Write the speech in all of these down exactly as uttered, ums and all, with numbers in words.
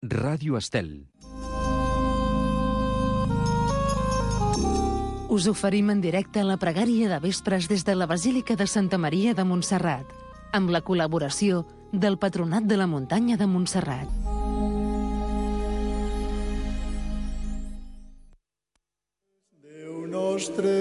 Ràdio Estel. Us oferim en directe la pregària de vespres des de la Basílica de Santa Maria de Montserrat, amb la col·laboració del Patronat de la Muntanya de Montserrat. Déu nostre,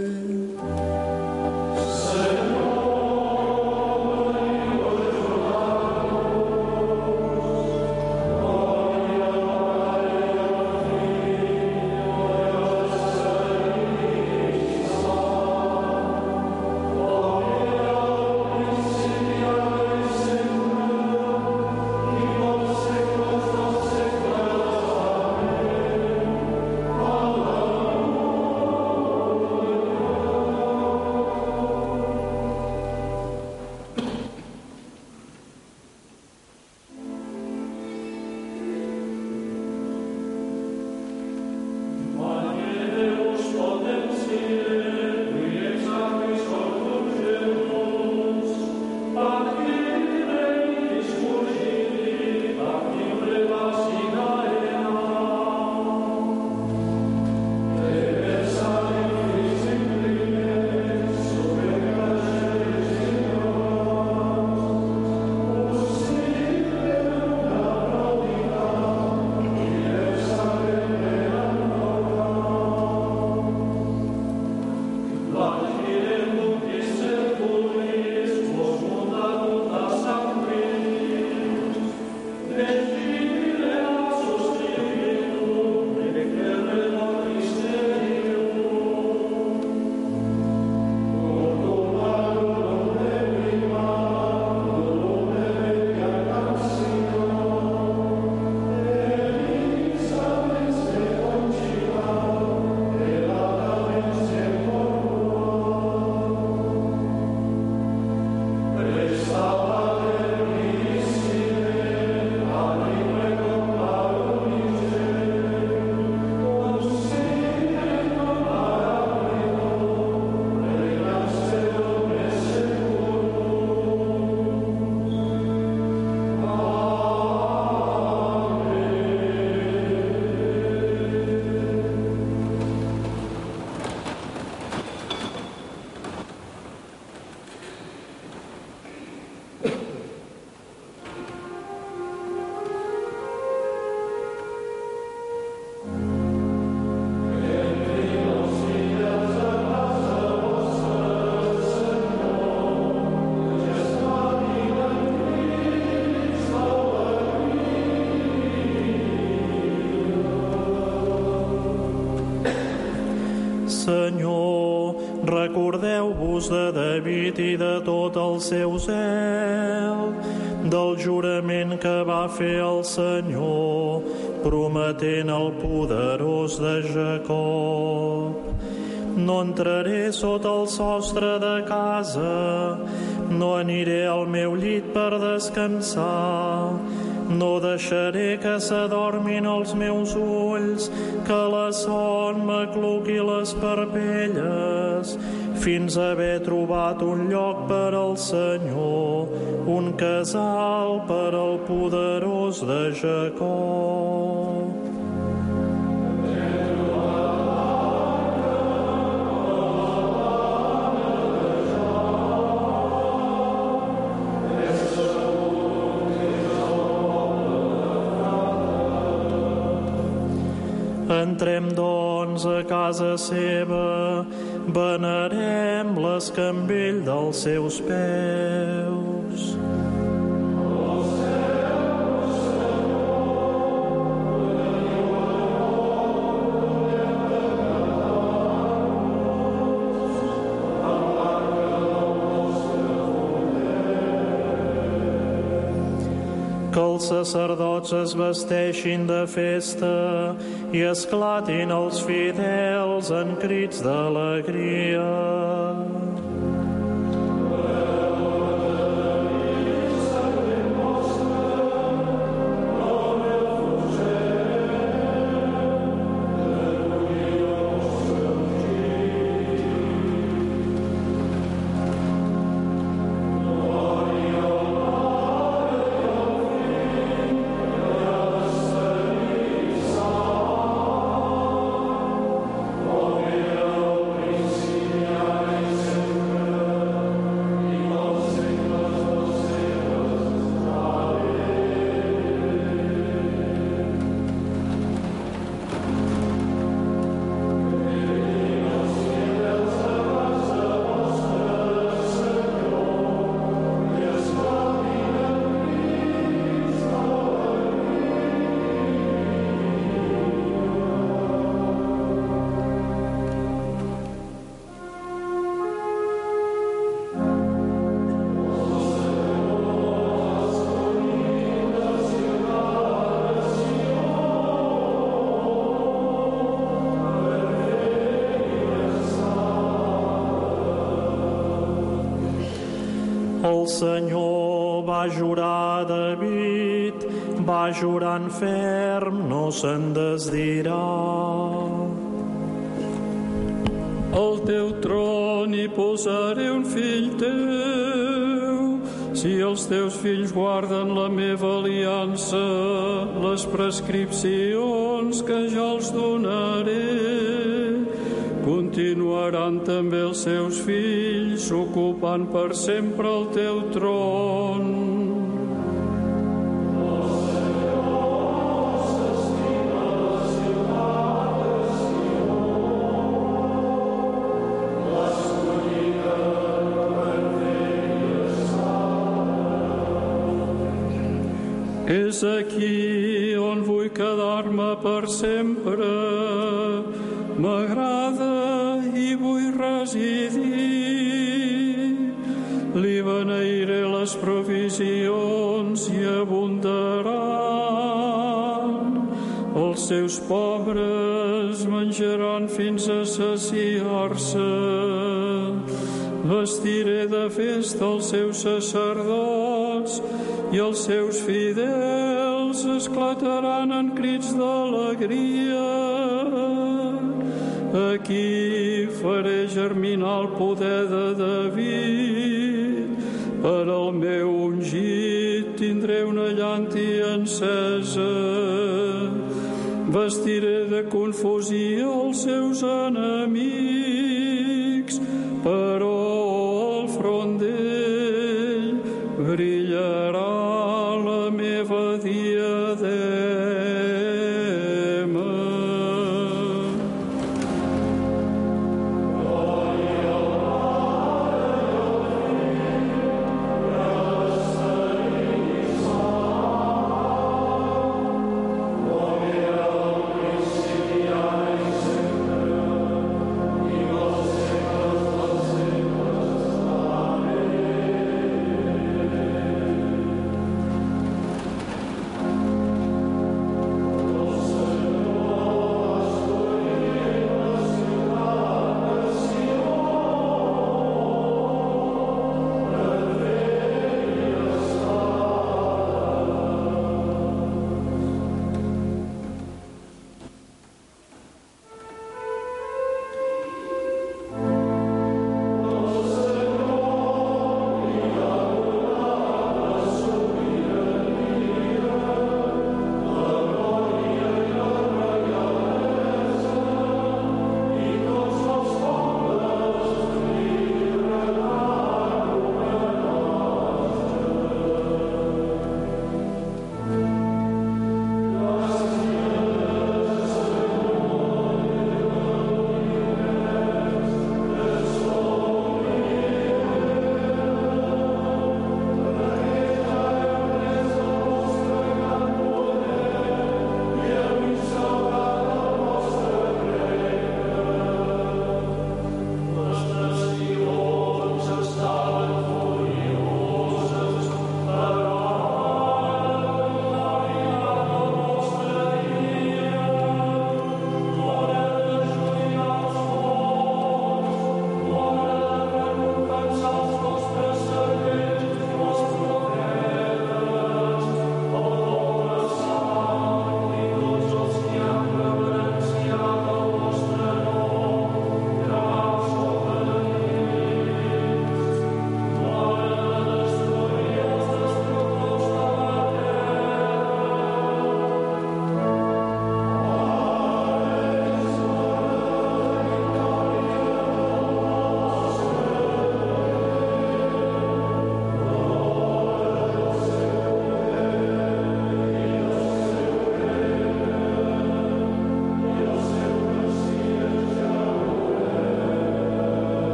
Senyor, recordeu-vos de David i de tot el seu zel, del jurament que va fer el Senyor, prometent al poderós de Jacob. No entraré sota el sostre de casa, no aniré al meu llit per descansar, no deixaré que s'adormin els meus ulls, que la son m'acluqui les parpelles, fins a haver trobat un lloc per al Senyor, un casal per al poderós de Jacob. Entrem, doncs, a casa seva, venerem l'escambell dels seus peus. Que els sacerdots es vesteixin de festa i esclatin els fidels en crits d'alegria. Senyor va jurar a David, va jurant ferm, no se'n desdirà. Al teu tron hi posaré un fill teu, si els teus fills guarden la meva aliança, les prescripcions que jo els donaré, continuaran també els seus fills, ocupant per sempre el teu tron. És aquí on vull quedar-me per sempre, m'agrada i vull residir. Li beneiré les provisions i abundaran. Els seus pobres menjaran fins a saciar-se. Vestiré de festa els seus sacerdots i els seus fidels esclataran en crits d'alegria. Aquí faré germinar el poder de David. Per al meu ungit tindré una llàntia encesa. Vestiré de confusió els seus enemics, però al front d'ell brillarà la meva diadema.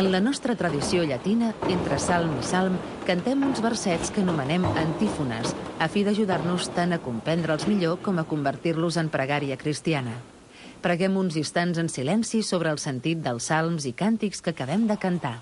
En la nostra tradició llatina, entre salm i salm, cantem uns versets que anomenem antífones, a fi d'ajudar-nos tant a comprendre'ls millor com a convertir-los en pregària cristiana. Preguem uns instants en silenci sobre el sentit dels salms i càntics que acabem de cantar.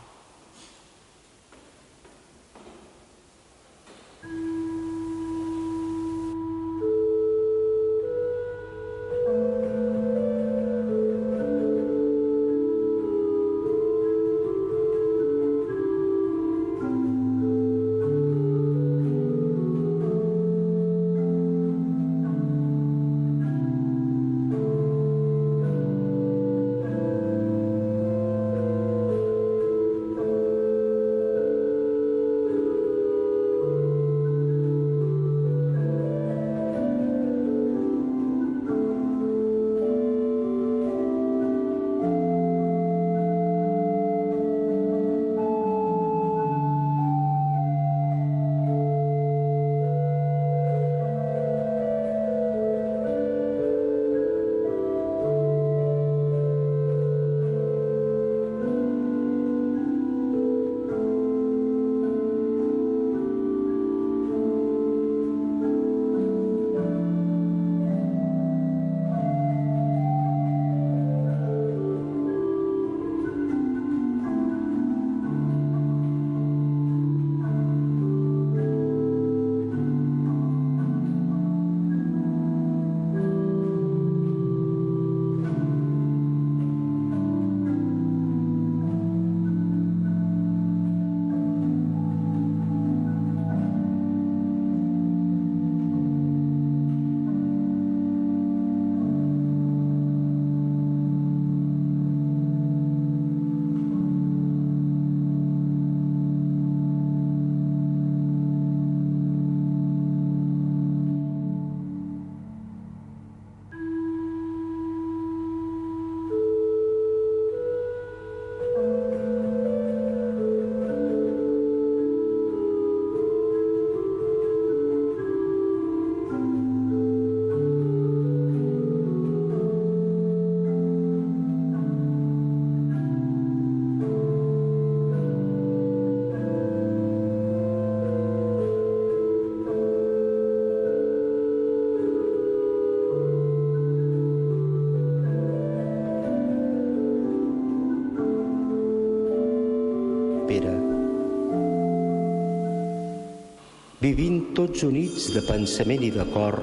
Vivint tots units de pensament i de cor,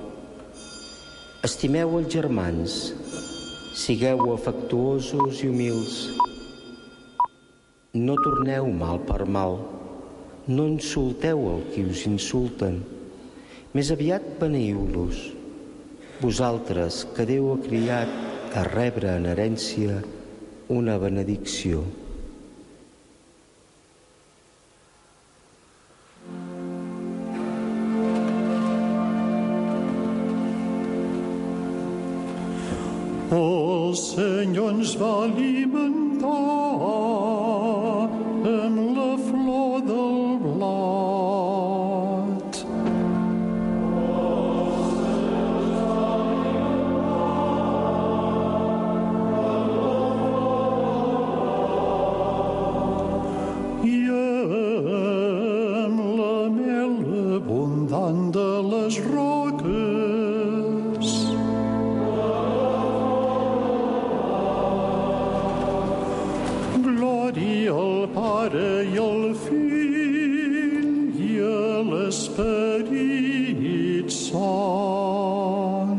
estimeu els germans, sigueu afectuosos i humils. No torneu mal per mal, no insulteu el qui us insulten, més aviat beneieu-los, vosaltres que Déu ha criat a rebre en herència una benedicció. El Senyor ens va alimentar amb la flor del blat. I amb la mel abundant de les roques. Glòria al Pare i al Fill i a l'Esperit Sant.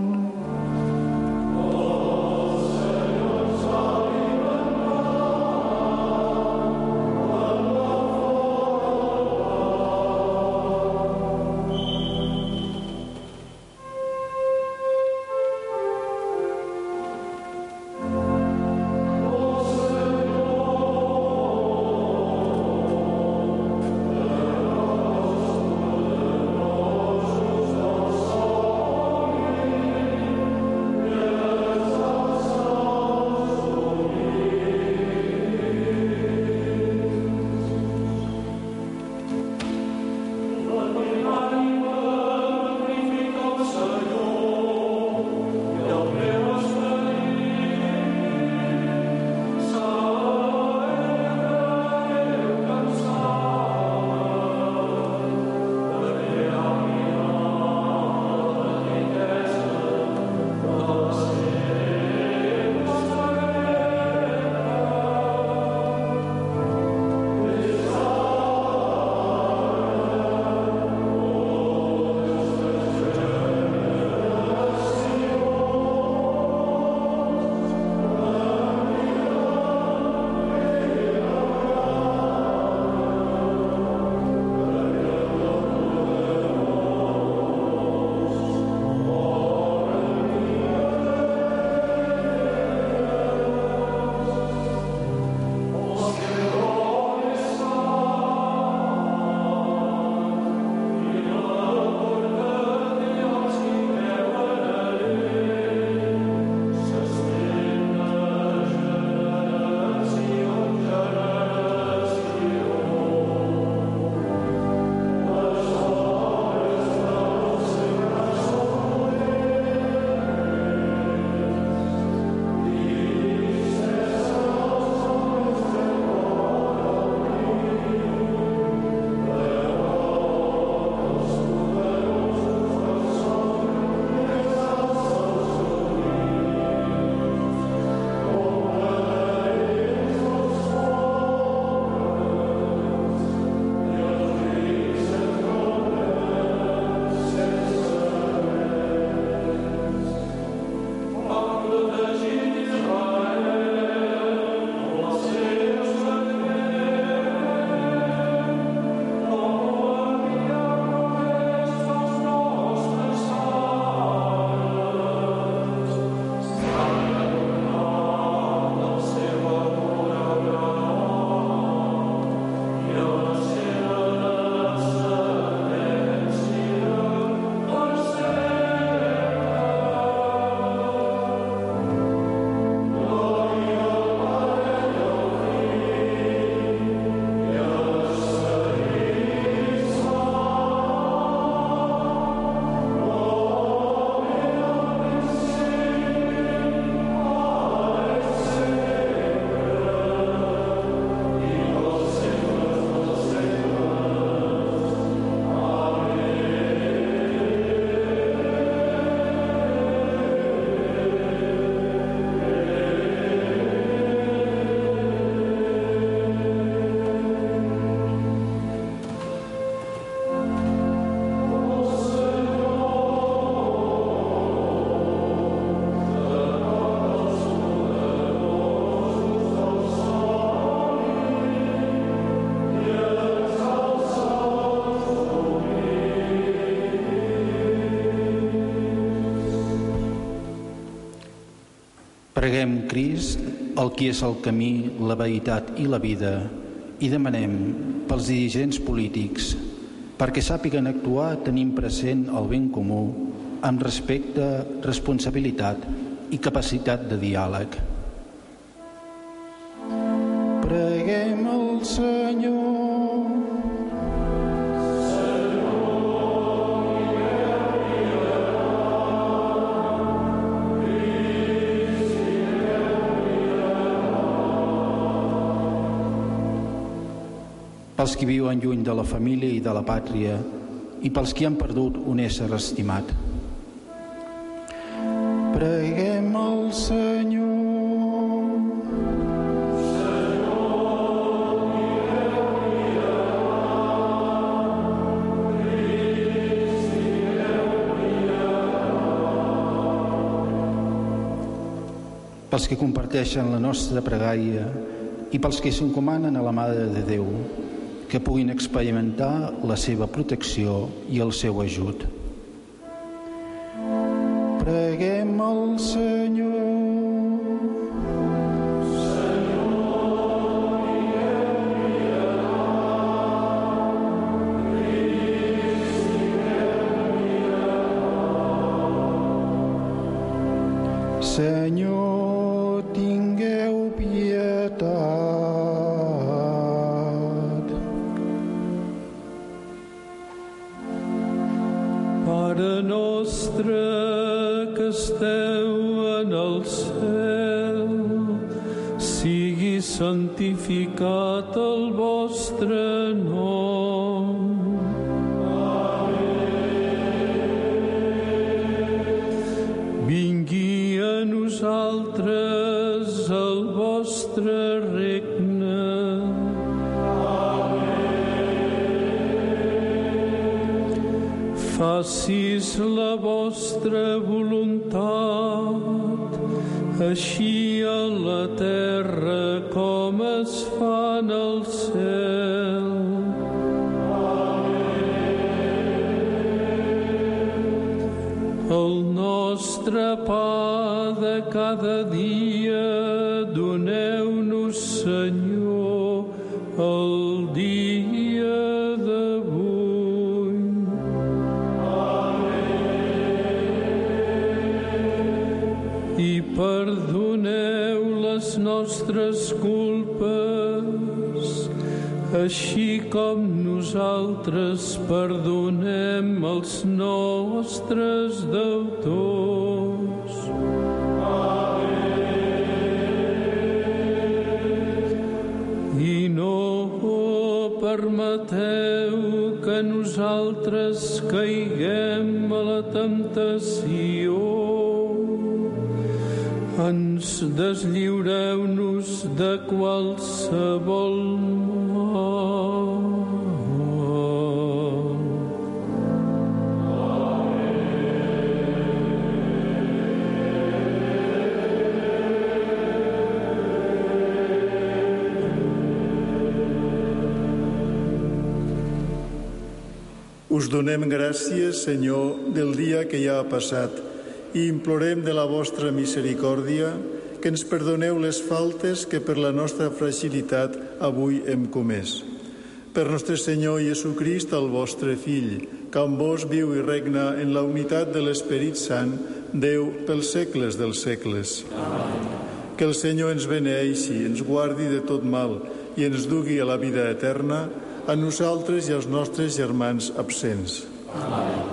Preguem Crist, el qui és el camí, la veritat i la vida, i demanem pels dirigents polítics perquè sàpiguen actuar tenint present el ben comú amb respecte, responsabilitat i capacitat de diàleg. Preguem al Senyor. Pels qui viuen lluny de la família i de la pàtria i pels qui han perdut un ésser estimat. Preguem al Senyor. Pels que comparteixen la nostra pregària i pels que s'encomanen a la Mare de Déu, que puguin experimentar la seva protecció i el seu ajut. Preguem al Senyor. Senyor, tingueu pietat. Pare nostre que esteu en el cel, sigui santificat el vostre nom. Vingui a nosaltres el vostre regne. Facis la vostra voluntat, així a la terra com es fa en el cel. El nostre pa de cada dia doneu-nos, Senyor, el dia d'avui. I perdoneu les nostres culpes, així com nosaltres perdonem els nostres deutors. I no permeteu que nosaltres caiguem a la temptació. Ens deslliureu-nos de qualsevol mal. Us donem gràcies, Senyor, del dia que ja ha passat, i implorem de la vostra misericòrdia que ens perdoneu les faltes que per la nostra fragilitat avui hem comès. Per nostre Senyor Jesucrist, el vostre Fill, que amb vos viu i regna en la unitat de l'Esperit Sant, Déu pels segles dels segles. Amén. Que el Senyor ens beneeixi, ens guardi de tot mal i ens dugui a la vida eterna, a nosaltres i als nostres germans absents. Amén.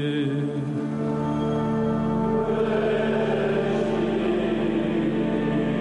Salve.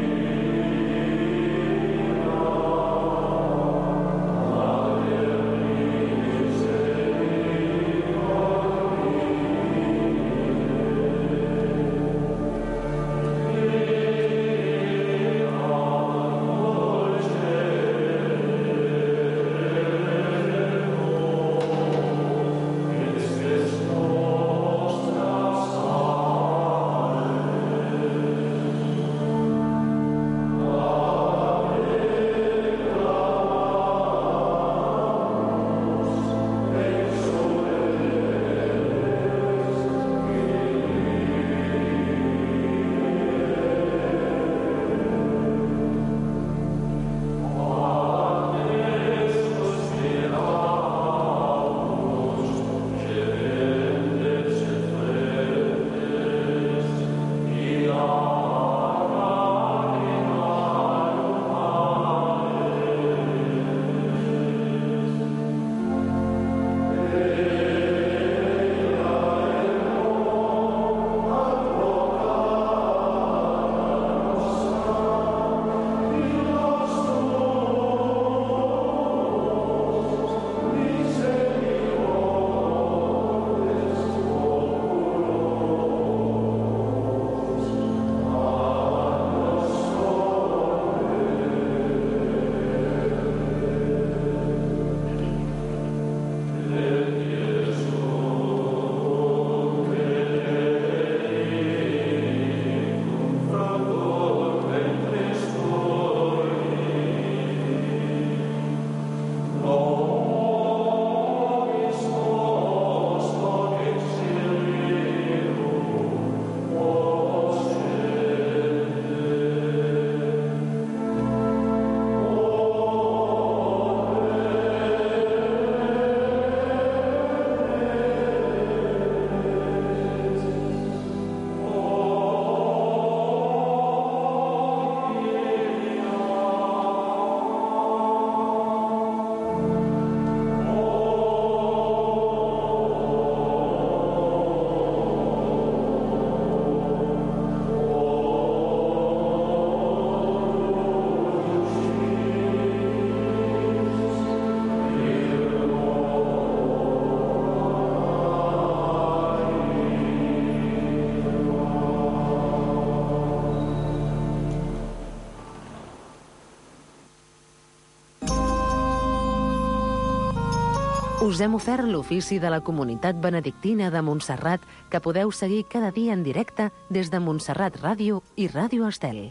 Us hem ofert l'ofici de la Comunitat Benedictina de Montserrat, que podeu seguir cada dia en directe des de Montserrat Ràdio i Ràdio Estel.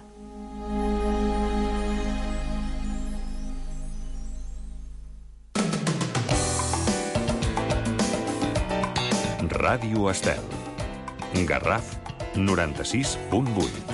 Ràdio Estel. Garraf noranta-sis punt vuit.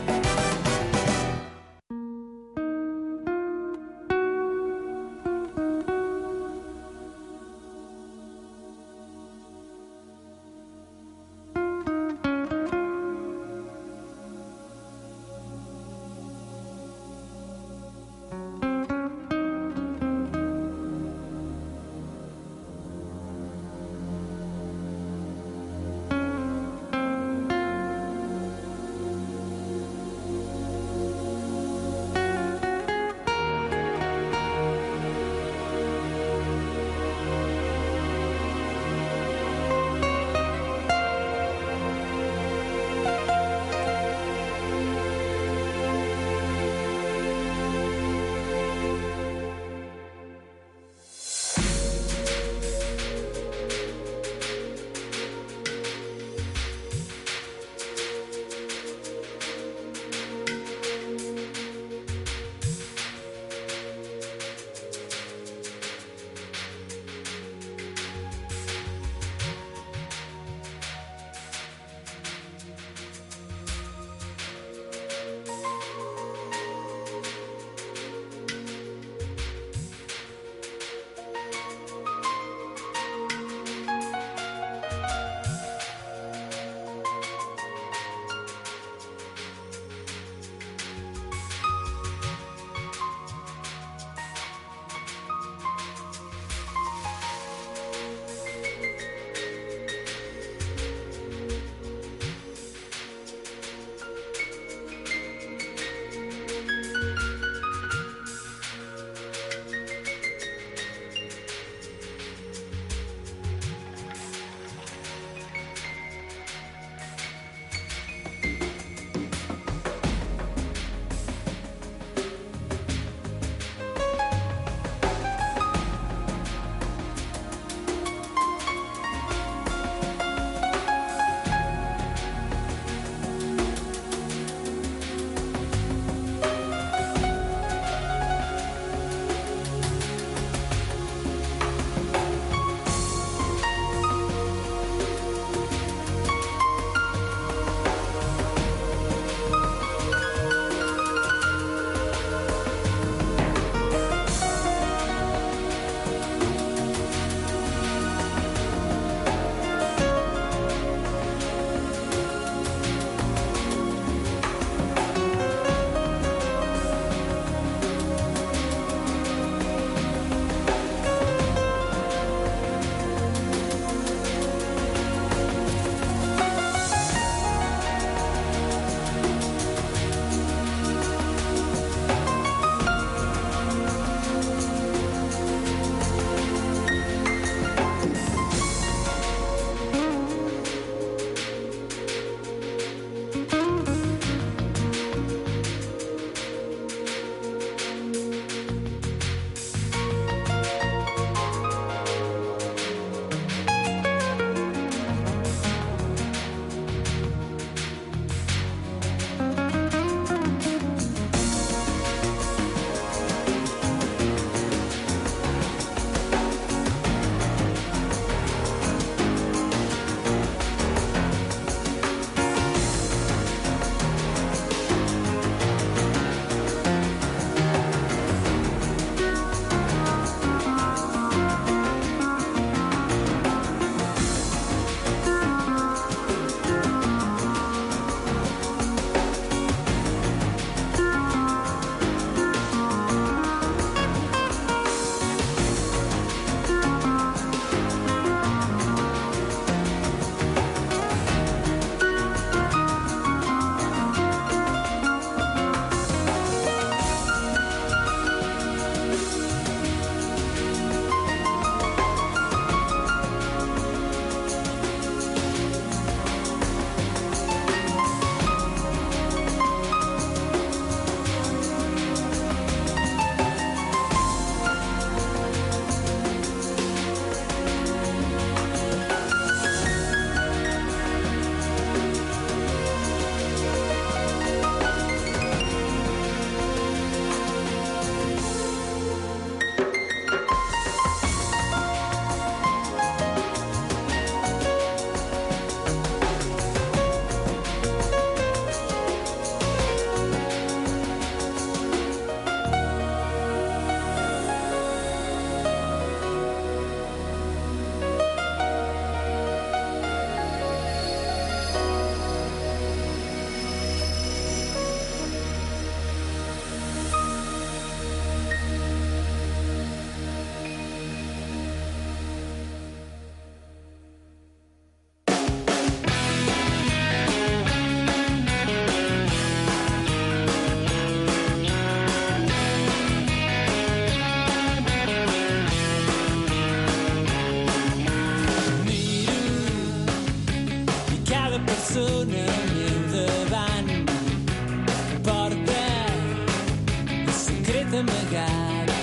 dona al meu davant porta un secret amagat.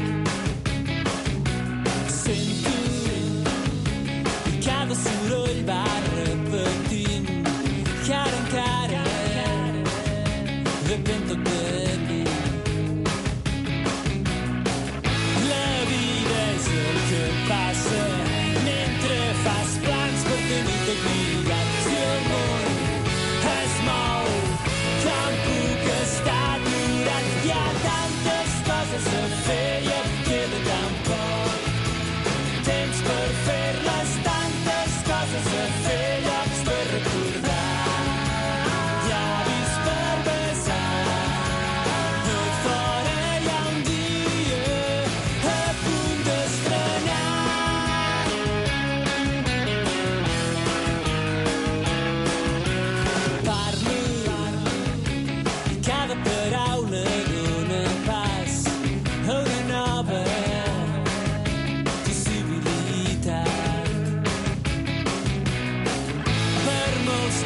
Sento i cada soroll va repetint que ara encara depèn tot de